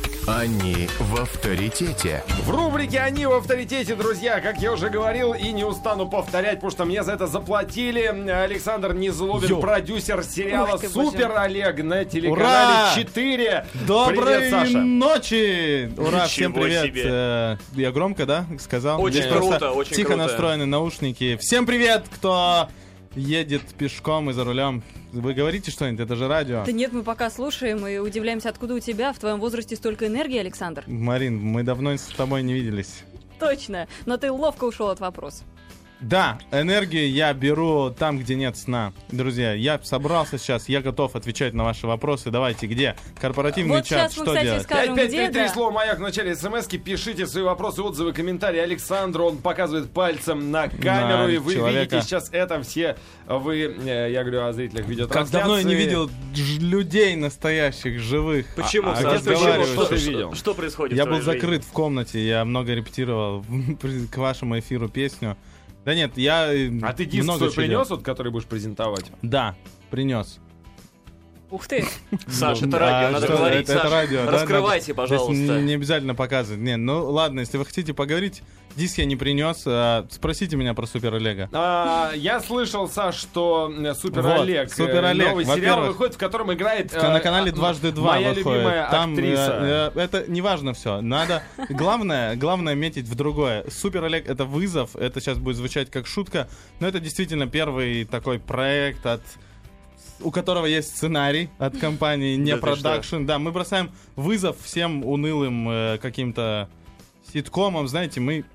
Они в авторитете. В рубрике «Они в авторитете», друзья, как я уже говорил и не устану повторять, потому что мне за это заплатили. Александр Незлобин, продюсер сериала «Супер Олег» на телеканале 4. Доброй привет, Саша. ночи! Ура, всем привет! Себе. Я громко, да, сказал? Очень Здесь круто, очень тихо круто. настроены наушники. Всем привет, кто едет пешком и за рулем. Вы говорите что-нибудь? Это же радио. Да нет, мы пока слушаем и удивляемся, откуда у тебя в твоем возрасте столько энергии, Александр. Марин, мы давно с тобой не виделись. Точно, но ты ловко ушел от вопроса. Да, энергию я беру там, где нет сна. Друзья, я собрался сейчас, я готов отвечать на ваши вопросы. Давайте, где? Корпоративный Вот чат, сейчас мы, что кстати, делать? скажем, 5533, где, да? слово «Маяк» в начале смс-ки. Пишите свои вопросы, отзывы, комментарии Александру. Он показывает пальцем на камеру, и вы человека. видите сейчас это все. Вы, я говорю о зрителях видеотрансляции. Как давно я не видел людей настоящих, живых. Почему, А Саш? где ты Почему? был? Что ты видел? Что происходит Я в был твоей жизни? закрыт в комнате, я много репетировал к вашему эфиру песню. Да нет, я А ты диск много свой чего делал. принес, вот, который будешь презентовать? Да, принес. Ух ты. Саш, Ну, это радио, надо что, говорить. это Саш, радио, да, раскрывайте, надо- пожалуйста. Здесь не обязательно показывать. Не, ну ладно, если вы хотите поговорить, диск я не принес. Спросите меня про Супер Олега. Я слышал, Саш, что Супер Вот, Олег, Супер Олег, новый сериал во-первых, выходит, в котором играет На канале «Дважды два» моя выходит. любимая Там актриса. это не важно все. Надо главное метить в другое. Супер Олег — это вызов. Это сейчас будет звучать как шутка, но это действительно первый такой проект у которого есть сценарий от компании не Да ты продакшн. Да, мы бросаем вызов всем унылым каким-то ситкомам. Знаете, мы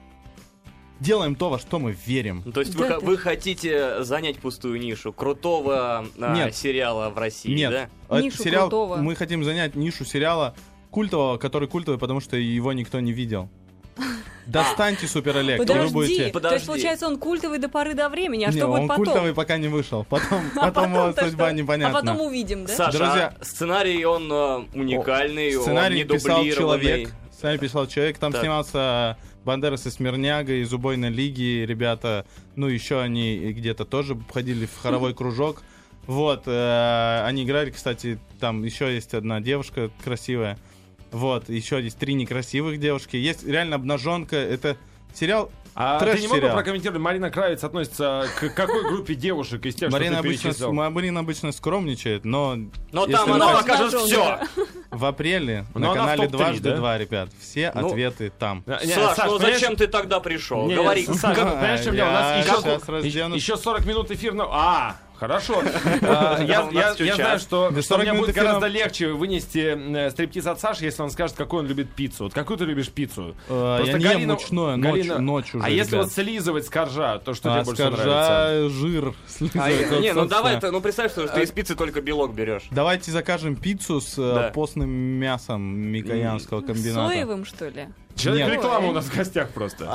делаем то, во что мы верим. Ну, то есть Да, вы хотите занять пустую нишу крутого Нет. сериала в России, Нет, да? этот Нишу сериал, крутого. мы хотим занять нишу сериала культового, который культовый, потому что его никто не видел. Достаньте Супер Олег, и вы Подожди, будете... то есть, Подожди. получается, он культовый до поры до времени, а Не, что будет он потом? культовый пока не вышел. Потом потом его то судьба что? непонятна. А потом увидим, да? Саша, Друзья. а сценарий, он уникальный, он Сценарий не писал дублированный. человек. Сценарий писал человек. Там Так. снимался Бандерас и Смирняга из «Убойной лиги». Ребята, ну еще они где-то тоже ходили в хоровой кружок. Вот, они играли, кстати, там еще есть одна девушка красивая. Вот, еще есть 3 некрасивых девушки. Есть реально обнаженка. Это сериал А ты не мог бы трэш-сериал. прокомментировать, Марина Кравец относится к какой группе девушек из тех, Марина что ты обычно, перечислил? Марина обычно скромничает, но Но если там вы она хотите- покажет все. в апреле Но на она в канале топ-3, «Дважды да? два», ребят. Все Ну, ответы там. Не, Саш, ну понимаешь- зачем ты тогда пришел? Не, Говори. Саш, понимаешь, в чем дело? У нас Я еще, щас разденусь. еще 40 минут эфирного... Хорошо. У Я нас еще знаю, час. что Да мне 40 минут будет эфирного- гораздо легче вынести стриптиз от Саши, если он скажет, какой он любит пиццу. Вот какую ты любишь пиццу? Я Просто не ем мучное, ночь уже, А если ребят. вот слизывать с коржа, то что тебе больше нравится? скоржа, жир. слизывать, вот, Не, ну собственно. давай, ну представь, что ты из пиццы только белок берешь. Давайте закажем пиццу с Да. постным мясом Микоянского комбината. Соевым, что ли? Человек Нет. реклама у нас в гостях просто.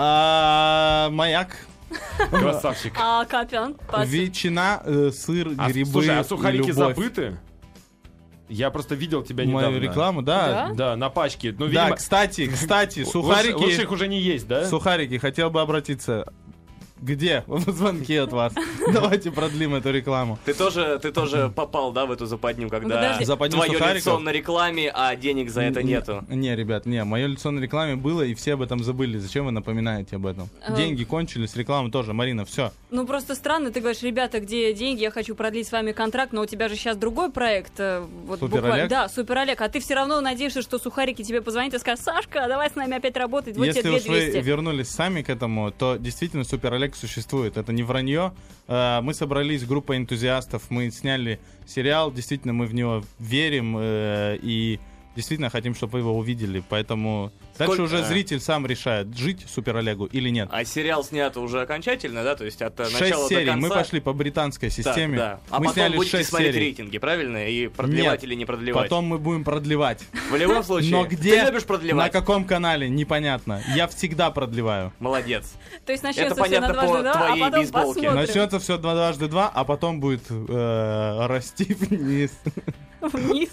Маяк, Красавчик. А Капян? ветчина, сыр, грибы Слушай, а и сухарики любовь. забыты? Я просто видел тебя недавно. Мою рекламу, да. Да? Да, на пачке. Ну, Да, видимо, кстати, лучше сухарики, их уже не есть, да? сухарики, хотел бы обратиться. Где? Звонки от вас. Давайте продлим эту рекламу. Ты тоже попал, да, в эту западню, когда подожди. Западню твое сухариков? лицо на рекламе, а денег за это нету. Не, ребят, не, мое лицо на рекламе было, и все об этом забыли. Зачем вы напоминаете об этом? Деньги кончились, реклама тоже. Марина, все. Ну, просто странно, ты говоришь, ребята, где деньги, я хочу продлить с вами контракт, но у тебя же сейчас другой проект. Вот Супер буквально. Олег? Да, Супер Олег. А ты все равно надеешься, что сухарики тебе позвонят и скажут: Сашка, давай с нами опять работать, вот Если тебе уж вы 2200. вернулись сами к этому, то действительно Супер Олег существует. Это не вранье. Мы собрались, группа энтузиастов, мы сняли сериал, действительно мы в него верим и действительно хотим, чтобы вы его увидели. Поэтому дальше Сколько- уже зритель сам решает, жить Супер Олегу или нет. А сериал снят уже окончательно, да? То есть от 6 начала серий. до конца. Мы пошли по британской Так, системе. да. А Мы потом сняли будете 6 смотреть серий. рейтинги, правильно? И продлевать Нет. или не продлевать. Потом мы будем продлевать. В любом случае, Но где, ты любишь на продлевать? каком канале, непонятно. Я всегда продлеваю. Молодец. То есть начнется Это все на понятно по 2 2, а твоей потом бейсболке. посмотрим. Начнется все 2 а потом будет расти вниз. Вниз.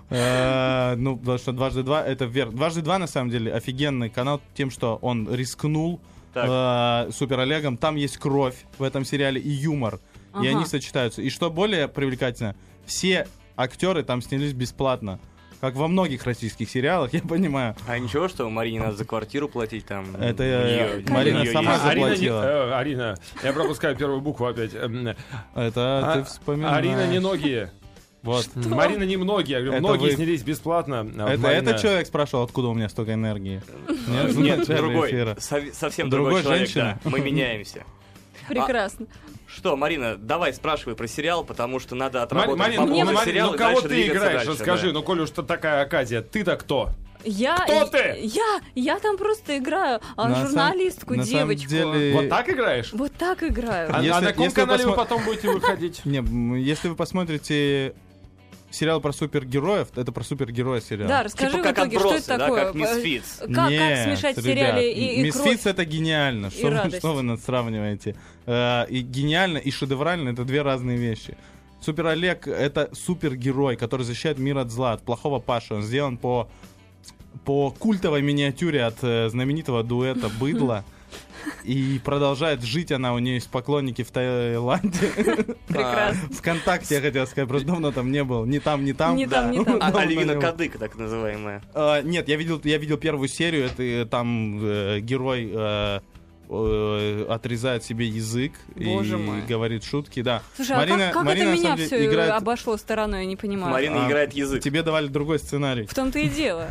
Ну, потому что 2 это вверх. 2 на самом деле офигенный канал тем, что он рискнул Супер Олегом. Там есть кровь в этом сериале и юмор. И Ага. они сочетаются. И что более привлекательно, все актеры там снялись бесплатно. Как во многих российских сериалах, я понимаю. А ничего, что Марине надо за квартиру платить там? Это Марина сама заплатила. Арина, я пропускаю первую букву опять. Это ты вспоминаешь. Арина немногие. Вот. Марина немногие. Я говорю, многие снялись бесплатно. Это человек спрашивал, откуда у меня столько энергии. Нет, другой. Совсем другой человек, да. Мы меняемся. Прекрасно. Что, Марина, давай спрашивай про сериал, потому что надо отработать Марина, сериал, ну кого дальше ты двигаться играешь? дальше, Расскажи, да. ну коли уж такая оказия, ты-то кто? Кто ты? Я там просто играю журналистку, на самом девочку. деле- Вот так играешь? Вот так играю. А Если- на каком если канале вы посмо- потом будете выходить? Не, если вы посмотрите сериал про супергероев, это про супергероя сериал. Да, расскажи Типа в как итоге, что «Отбросы», это да, такое. как «Мисфитс». Как Нет, смешать в ребят, сериале и «Мисфитс» кровь? это гениально. Что радость. вы нас сравниваете? И гениально, и шедеврально — это две разные вещи. Супер Олег — это супергерой, который защищает мир от зла, от плохого Паши. Он сделан по культовой миниатюре от знаменитого дуэта «Быдло». И продолжает жить она, у нее есть поклонники в Таиланде. Прекрасно. ВКонтакте, я хотел сказать, просто давно там не был. Ни там, ни там. Ни там, ни там. Альвина Кадык, так называемая. Нет, я видел первую серию, это там герой отрезает себе язык Боже и мой. говорит шутки, да. Слушай, Марина, а как Марина, это на меня самом деле, все играет- обошло стороной, я не понимаю. Марина играет язык. Тебе давали другой сценарий. В том-то и дело.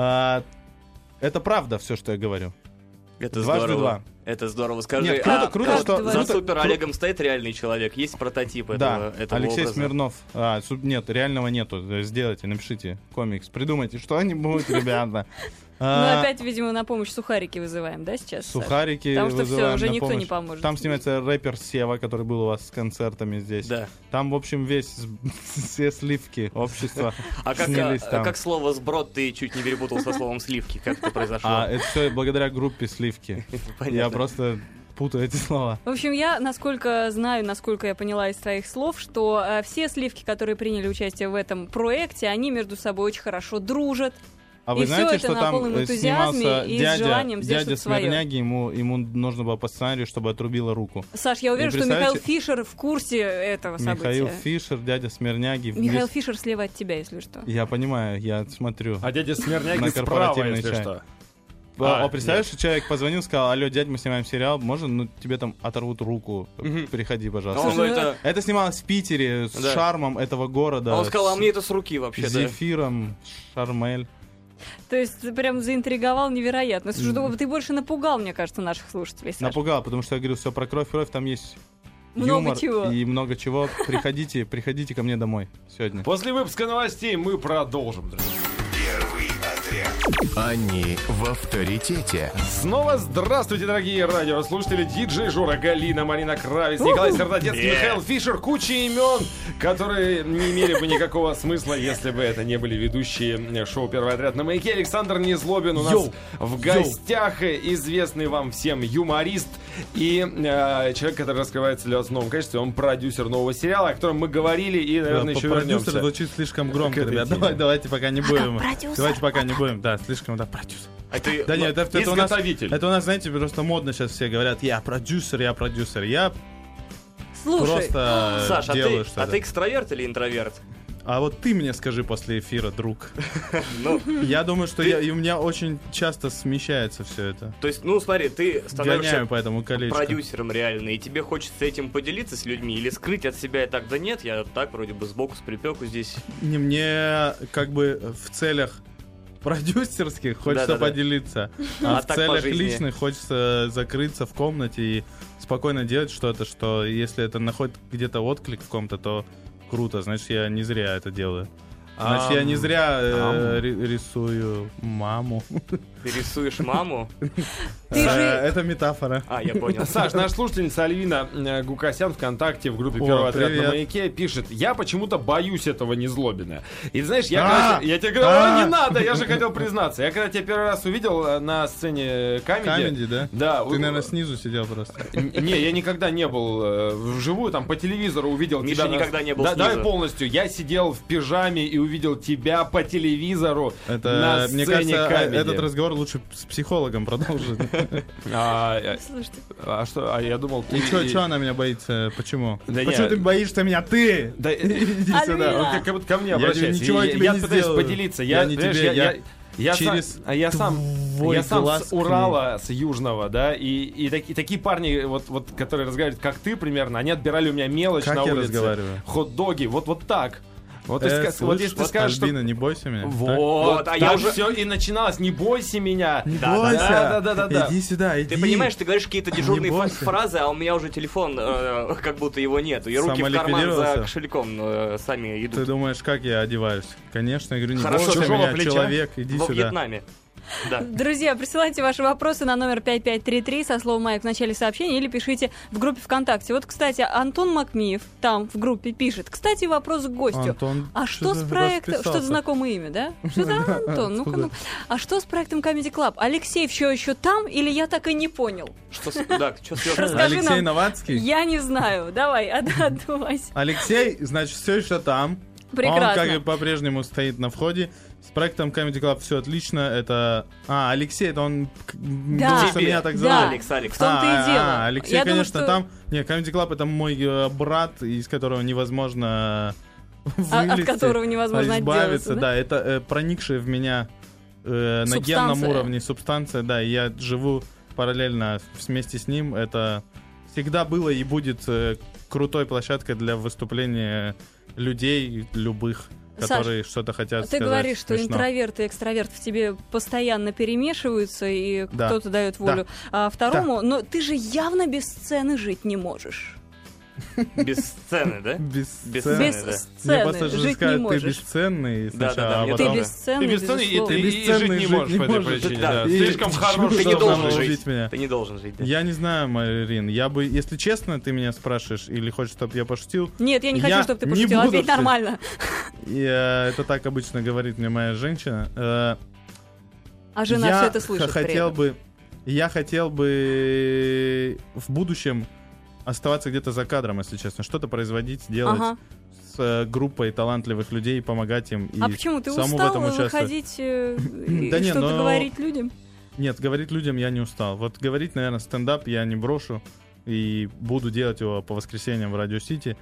Это правда все, что я говорю. Это Дважды здорово. два. Это здорово. Скажи, Нет, круто, что... за круто- Супер Олегом стоит реальный человек? Есть прототип Да, этого Алексей образа? Смирнов. Нет, реального нету. Сделайте, напишите комикс. Придумайте что-нибудь, ребята. Мы опять, видимо, на помощь сухарики вызываем, да, сейчас? Саш? Сухарики Потому что все, вызываем уже на никто помощь. не поможет. Там снимается рэпер Сева, который был у вас с концертами здесь. Да. Там, в общем, все сливки общества А снялись там. как слово «сброд» ты чуть не перепутал со словом «сливки»? Как это произошло? Это все благодаря группе «Сливки». Понятно. Я просто путаю эти слова. В общем, я, насколько знаю, насколько я поняла из твоих слов, что все сливки, которые приняли участие в этом проекте, они между собой очень хорошо дружат. А вы И знаете, всё это что на там полном энтузиазме снимался и с желанием сделать дядя что-то своё. Смирняги, ему нужно было по сценарию, чтобы отрубила руку. Саш, я уверен, Вы что Михаил представляете- Фишер в курсе этого события. Михаил Фишер, дядя Смирняги. Михаил Здесь- Фишер слева от тебя, если что. Я понимаю, я смотрю. А дядя Смирняги На справа, корпоративный если чай. что. Представляешь, что человек позвонил, сказал: алло, дядь, мы снимаем сериал, можно, тебе там оторвут руку, приходи, А пожалуйста. он говорит, Это снималось в Питере с Да. шармом этого города. а он сказал, а с мне это с руки вообще, да? Зефиром, Шармель. То есть ты прям заинтриговал невероятно. Слушай, ты больше напугал, мне кажется, наших слушателей, Саш. Напугал, потому что я говорил, все про кровь, там есть Много юмор чего. и много чего. Приходите ко мне домой сегодня. После выпуска новостей мы продолжим, друзья. Они в авторитете. Снова здравствуйте, дорогие радиослушатели. Диджей Жора, Галина, Марина Кравец, Николай Сердотецкий, Михаил Фишер. Куча имен, которые не имели бы никакого смысла, если бы это не были ведущие шоу «Первый отряд» на Маяке. Александр Незлобин у нас в гостях. Известный вам всем юморист и человек, который раскрывается в новом качестве. Он продюсер нового сериала, о котором мы говорили и, наверное, еще Продюсер вернемся. звучит слишком громко, К этой ребят. теме. Давайте пока не будем. продюсер? Давайте пока не будем. Да, слишком, да, продюсер. А ты... Да нет, это у нас, Изготовитель. это у нас, знаете, просто модно сейчас все говорят: я продюсер. Я Слушай, просто Саш, делаю а что-то. ты экстраверт или интроверт? А вот ты мне скажи после эфира, друг. Ну, Я думаю, что и у меня очень часто смещается все это. то есть, ну смотри, ты становишься Гоняю по этому колечку. продюсером реально, и тебе хочется этим поделиться с людьми или скрыть от себя и так, да нет, я так вроде бы сбоку с припеку здесь. Не, мне как бы в целях продюсерских хочется Да-да-да. поделиться, А а в так по целях жизни. личных хочется закрыться в комнате и спокойно делать что-то, что если это находит где-то отклик в ком-то, то круто, значит, я не зря это делаю. Значит, я не зря рисую маму. Ты рисуешь маму? Ты же- Это метафора. А, я понял. Саш, наша слушательница Альвина Гукасян ВКонтакте в группе О, «Первый отряд» на привет. Маяке пишет: я почему-то боюсь этого Незлобина. И знаешь, А! я тебе говорю: «О, не надо, я же хотел признаться. Я когда тебя первый раз увидел на сцене Камеди, да? Да. Ты, наверное, снизу сидел просто. Не, я никогда не был вживую, там по телевизору увидел Миша тебя. никогда не был Да, давай снизу. полностью. Я сидел в пижаме и увидел тебя по телевизору на Мне сцене кажется, камеди. этот разговор лучше с психологом продолжить. Слушайте, А что? А я думал, ты... И что она меня боится? Почему? Да Почему не. ты боишься меня? Ты! Да, Иди Альвина! сюда. он как будто ко мне Я обращается. ничего тебе Я не пытаюсь сделаю. поделиться. Я не знаешь, тебе, я через я сам твой с глаз к Урала, с Южного, да, и такие парни, вот, которые разговаривают, как ты примерно, они отбирали у меня мелочь Как на я улице. разговариваю? Хот-доги, вот так. Вот, Слышь, если ты скажешь, что... Альбина, не бойся меня. Вот, а а я я уже- все и начиналось. Не бойся меня. Не Да, бойся. да. Иди сюда, иди. Ты понимаешь, ты говоришь какие-то дежурные бойся. фразы, а у меня уже телефон, как будто его нету. И руки в карман за Самоликвидировался? кошельком сами Ты идут. думаешь, как я одеваюсь? Конечно, я говорю, не Хорошо, бойся чужого меня, плеча. человек, иди Во сюда. Вьетнаме. Да. Друзья, присылайте ваши вопросы на номер 5533 со словом «Майк» в начале сообщения или пишите в группе ВКонтакте. Вот, кстати, Антон Макмиев там в группе пишет. Кстати, вопрос к гостю. Антон, А что с проектом... Что-то знакомое имя, да? Что за Антон? Ну-ка, ну. А что с проектом Comedy Club? Алексей все еще там или я так и не понял? Что связано? Расскажи Алексей нам. Новацкий? Я не знаю. Давай, отдувайся. Алексей, значит, все еще там. Прекрасно. Он, как и по-прежнему, стоит на входе. С проектом Comedy Club все отлично. Это... Алексей, это он... Да. Что меня так Да. зовут. Алекс. В том-то и дело. Алексей, Я думаю, конечно, что- там... Нет, Comedy Club это мой брат, из которого невозможно От вылезти, которого невозможно избавиться. отделаться, да? Да, это проникшая в меня на генном Субстанция. уровне субстанция. Да, и я живу параллельно вместе с ним. Это всегда было и будет крутой площадкой для выступления людей любых, которые что-то хотят Ты сказать говоришь, что смешно. интроверт и экстраверт в тебе постоянно перемешиваются, и Да. кто-то дает волю второму, но ты же явно без сцены жить не можешь. Без сцены, да? Без Без сцены. Без да. Мне сцены просто же жить не сказать, ты можешь. бесценный Да-да-да, сначала, а мне Ты потом... без сцены, Ты без сцены, и безусловно. ты и бесценный жить не жить можешь не по этой можешь. причине. Да. Да. И Слишком почему хороший. Ты не должна должен убить жить. меня? Ты не должен жить, да. Я не знаю, Марин, я бы, если честно, ты меня спрашиваешь или хочешь, чтобы я пошутил, Нет, я не хочу, Я чтобы ты не пошутил, буду ответь шутить. нормально. и, это так обычно говорит мне моя женщина. А жена я все это слышит при хотел этом. бы, я хотел бы в будущем оставаться где-то за кадром, если честно, что-то производить, делать Ага. с группой талантливых людей, помогать им и А почему? Ты саму в устал этом участвовать. выходить и Да не, что-то но- говорить людям? Нет, говорить людям я не устал. Вот говорить, наверное, стендап я не брошу. И буду делать его по воскресеньям в Радио Сити.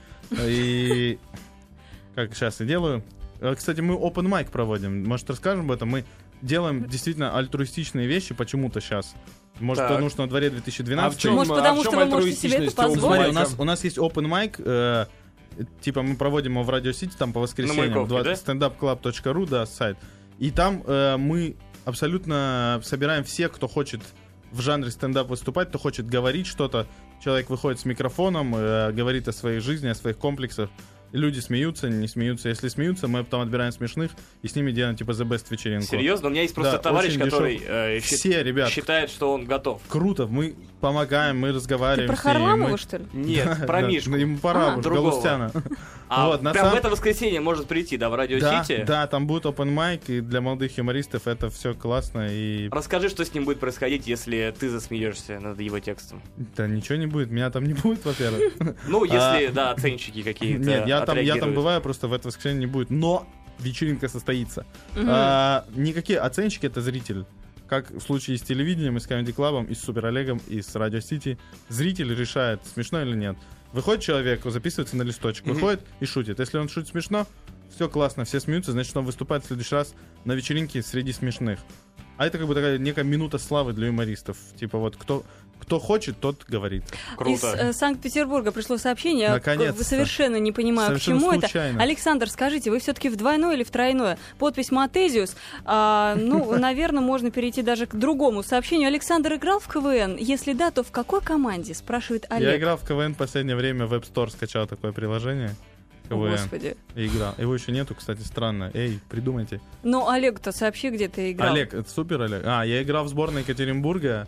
И как сейчас и делаю. Кстати, мы open mic проводим. Может, расскажем об этом? Мы делаем действительно альтруистичные вещи почему-то сейчас. Может, Так. потому что на дворе 2012. А в чем, Может, потому в чем что вы можете себе это альтруистичность позволить? Смотри, open mic'а? у нас есть open mic, типа мы проводим его в Радио Сити, там по воскресеньям, Маяковке, да? standupclub.ru, да, сайт. И там мы абсолютно собираем всех, кто хочет в жанре стендап выступать, кто хочет говорить что-то. Человек выходит с микрофоном, говорит о своей жизни, о своих комплексах. И люди смеются, не смеются. Если смеются, мы потом отбираем смешных и с ними делаем типа The Best вечеринку. Серьезно? У меня есть просто Да, товарищ, очень который Все, ребят, считает, что он готов. круто, мы помогаем, мы Ты разговариваем. про все, и Харламова, мы- что ли? Нет, про Да, Мишку. ну, ему пора уже, другого. Галустяна. А Вот, на прям самом- в это воскресенье может прийти, да, в Радио Да, Сити? да, там будет open mic, и для молодых юмористов это все классно, и Расскажи, что с ним будет происходить, если ты засмеешься над его текстом. да ничего не будет, меня там не будет, во-первых. Ну, если, да, оценщики какие-то Нет, я там отреагируют. бываю, просто в это воскресенье не будет, но вечеринка состоится. Мгм. Никакие оценщики — это зритель. Как в случае с телевидением, и с Comedy Club'ом, и с Супер Олегом, и с Радио Сити. Зритель решает, смешно или нет. Выходит человек, записывается на листочек, выходит и шутит. Если он шутит смешно, все классно, все смеются, значит, он выступает в следующий раз на вечеринке среди смешных. А это как бы такая некая минута славы для юмористов. Типа вот кто хочет, тот говорит. Круто. Из Санкт-Петербурга пришло сообщение. Наконец-то. Совершенно не понимаю, Совершенно к чему случайно. это. Александр, скажите, вы все-таки в двойное или в тройное? Подпись Матезиус. Ну, наверное, можно перейти даже к другому сообщению. Александр играл в КВН? Если да, то в какой команде? Спрашивает Я Олег. играл в КВН в последнее время, в App Store скачал такое приложение. О, КВН. Господи. И играл. Его еще нету, кстати, странно. Эй, придумайте. Ну, Олег-то сообщи, где ты играл. Олег, это супер, Олег. Я играл в сборной Екатеринбурга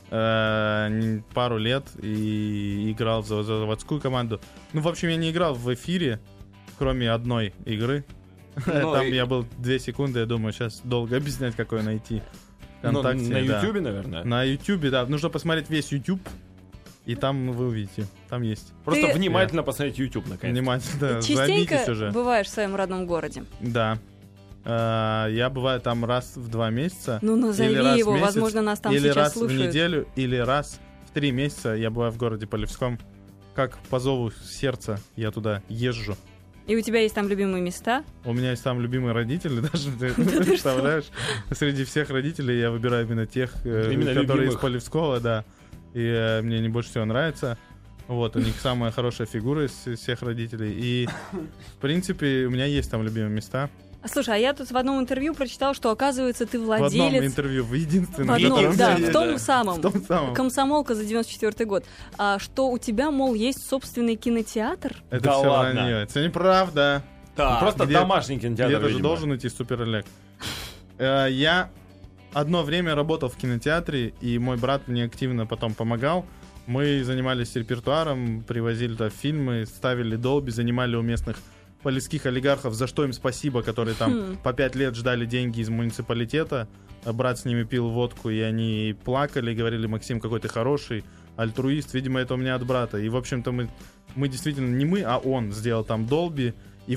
пару лет и играл за заводскую команду. Ну, в общем, я не играл в эфире, кроме одной игры. Ну, Там и- я был 2 секунды, я думаю, сейчас долго объяснять, какое найти. Ну, ВКонтакте, на да. Ютубе, наверное. На Ютубе, да. Нужно посмотреть весь Ютуб. И там вы увидите, там есть. Просто внимательно посмотреть YouTube, наконец. Внимательно, да, частенько зайдитесь уже. бываешь в своем родном городе? Да. Я бываю там раз в 2 месяца. Ну, назови или раз его, в месяц, возможно, нас там или сейчас раз слушают. в неделю, или раз в 3 месяца я бываю в городе Полевском. Как по зову сердца я туда езжу. И у тебя есть там любимые места? У меня есть там любимые родители, даже ты представляешь, среди всех родителей я выбираю именно тех, которые из Полевского, да. И мне они больше всего нравятся. Вот, у них самая хорошая фигура из всех родителей. И, в принципе, у меня есть там любимые места. Слушай, а я тут в одном интервью прочитал, что, оказывается, ты В владелец... одном интервью, в единственном. В одном, котором да, я есть. в том самом. В том самом. Комсомолка за 94-й год. Что у тебя, мол, есть собственный кинотеатр? Это Да все ладно. вранье. Это неправда. Так, Просто где- домашний кинотеатр, Где-то же видимо. должен идти Супер Олег. Я одно время работал в кинотеатре, и мой брат мне активно потом помогал. Мы занимались репертуаром, привозили туда фильмы, ставили долби, занимали у местных полевских олигархов, за что им спасибо, которые там по 5 лет ждали деньги из муниципалитета. Брат с ними пил водку, и они плакали, говорили: Максим, какой ты хороший, альтруист. Видимо, это у меня от брата. И, в общем-то, мы действительно, не мы, а он сделал там долби. И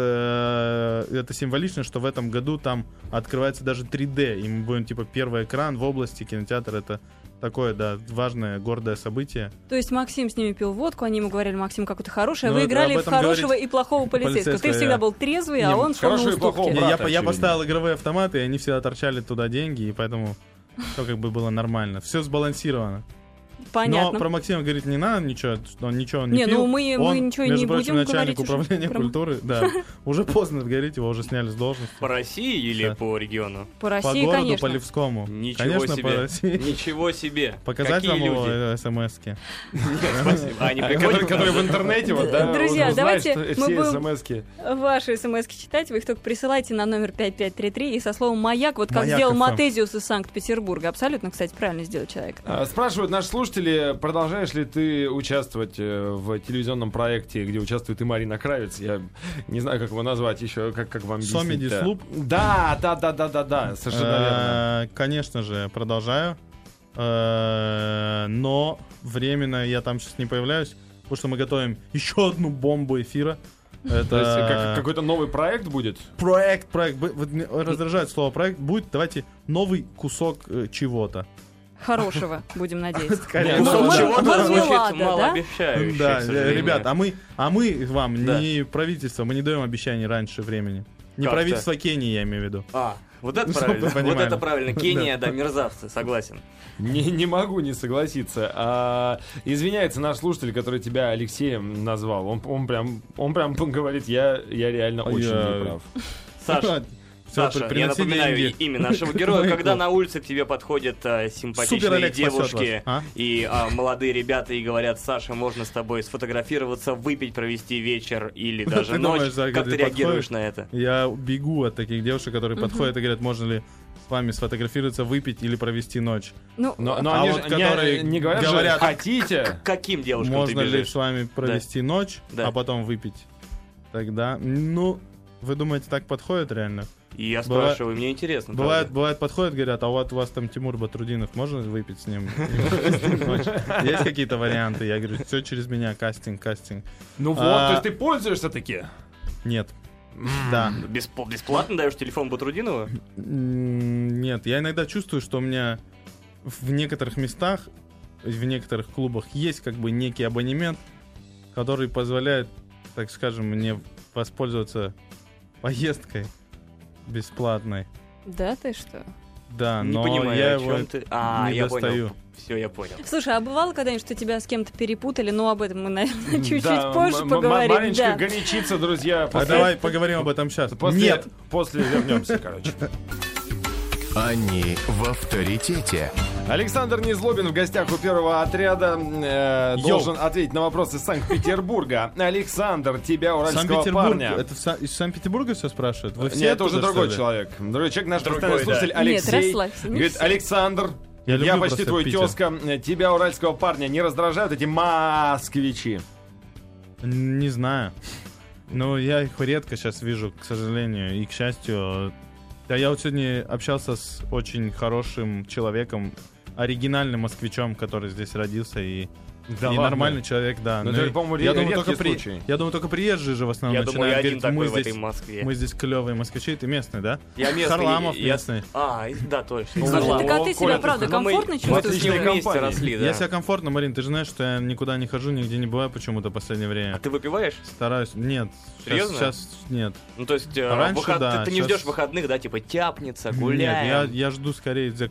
это символично, что в этом году там открывается даже 3D. И мы будем, типа, первый экран в области, кинотеатр. Это такое, да, важное, гордое событие. То есть Максим с ними пил водку, они ему говорили: Максим, какой ты хороший, а Ну, вы это играли об в этом хорошего говорит и плохого полицейского. Ты полицейского, всегда я. был трезвый, а Не, он шел на хорошего и плохого уступки. брата. Я очевидно. поставил игровые автоматы, и они всегда торчали туда деньги, и поэтому все как бы было нормально. Все сбалансировано. Понятно. Но про Максима говорить не надо, ничего, он ничего не Не, пил. ну мы Он, ничего между не прочим, будем начальник говорить уже управления про- культуры. Да. Уже поздно говорить, его уже сняли с должности. по России или Да. по региону? По По России, городу конечно. Полевскому. Ничего Конечно, себе. по России. Ничего себе. Показать Какие вам его люди? смс-ки. Спасибо. Они приходят Которые в интернете, вот, да, Друзья, узнать, давайте что мы все будем- смс-ки. Ваши смс-ки читать, вы их только присылайте на номер 5533 и со словом «Маяк», вот как Маяк сделал FM. Матезиус из Санкт-Петербурга. Абсолютно, кстати, правильно сделал человек. Спрашивают наши слушатели, продолжаешь ли ты участвовать в телевизионном проекте, где участвует и Марина Кравец? Я не знаю, как его назвать еще, как вам объяснить. Comedy Sloop? Да, совершенно верно. Конечно же, продолжаю. Но временно я там сейчас не появляюсь, потому что мы готовим еще одну бомбу эфира. То есть какой-то новый проект будет? Проект. Вот мне раздражает слово проект. Будет, давайте, новый кусок чего-то. Хорошего, будем надеяться. Скорее, Ну, да. чего-то Звучит мармелада, да? малообещающе, Да, к сожалению. ребят, а мы вам, Да. не правительство, мы не даем обещаний раньше времени. Не Как-то. правительство Кении, я имею в виду. Вот это Чтоб правильно. вы понимали. Вот это правильно. Кения, да, мерзавцы, согласен. Не могу не согласиться. Извиняется наш слушатель, который тебя Алексеем назвал. Он прям говорит, я реально очень неправ. Саша, я напоминаю имя нашего героя, когда на улице к тебе подходят Супер симпатичные Олег спасет девушки вас, а? и молодые ребята и говорят: Саша, можно с тобой сфотографироваться, выпить, провести вечер или даже Ты ночь. думаешь, да, Как ты когда реагируешь подходишь? на это? Я бегу от таких девушек, которые подходят и говорят, можно ли с вами сфотографироваться, выпить или провести ночь. Ну, Но А они вот же которые не говорят, говорят, что хотите. К каким девушкам Можно ты ли бежишь? с вами провести ночь, Да. а потом выпить? Тогда, вы думаете, так подходит реально? И я Бывает- спрашиваю, мне интересно. Бывает, подходят, говорят, а вот у вас там Тимур Батрудинов, можно выпить с ним? Есть какие-то варианты? Я говорю, все через меня, кастинг. Ну вот, А- то есть ты пользуешься таки? Нет. Да. правда? Бесплатно даешь телефон Батрудинова? Нет, я иногда чувствую, что у меня в некоторых местах, в некоторых клубах есть как бы некий абонемент, который позволяет, так скажем, мне воспользоваться поездкой бесплатной. да ты что? Да, Не но понимаю, я о его чем ты. не Я достаю. понял. Все, я понял. Слушай, а бывало когда-нибудь, что тебя с кем-то перепутали? Ну, об этом мы, наверное, чуть-чуть Да, позже поговорим. Мариночка Да. горячится, друзья. А давай поговорим об этом сейчас. Нет! После вернемся, короче. Они в авторитете. Александр Незлобин в гостях у первого отряда должен ответить на вопросы Санкт-Петербурга. Александр, тебя, уральского Санкт-Петербург. парня. Это из Санкт-Петербурга все спрашивают? Вы все Нет, это уже оттуда, другой что ли? человек. Другой человек, наш Другой, постоянный слушатель да. Нет, Алексей. расслабься, не Говорит, все. Александр, Я люблю я почти просто твой Питер. тезка. Тебя, уральского парня, не раздражают эти москвичи? Не знаю. Но я их редко сейчас вижу, к сожалению, и к счастью. Да, я вот сегодня общался с очень хорошим человеком, оригинальным москвичом, который здесь родился, и Да и ладно? нормальный человек, да. Ну, Ну, это, по-моему, я думаю, редкий только случай. я думаю, только приезжие же в основном Я думаю, я начинают один говорить, такой в мы этой Москве. мы здесь клевые москвичи. Ты местный, да? Я местный. Харламов я- местный. Да, точно. Слушай, О, так а ты себя, Коля, правда, Ну, мы комфортно с ним чувствуешь? отличной вместе компании. росли, да. Я себя комфортно, Марин, ты же знаешь, что я никуда не хожу, нигде не бываю почему-то в последнее время. А ты выпиваешь? Стараюсь. Нет. Серьезно? Сейчас нет. Ну, то есть, Раньше, да, ты не щас- ждешь выходных, да, типа тяпнется, Нет, гуляем. я жду скорее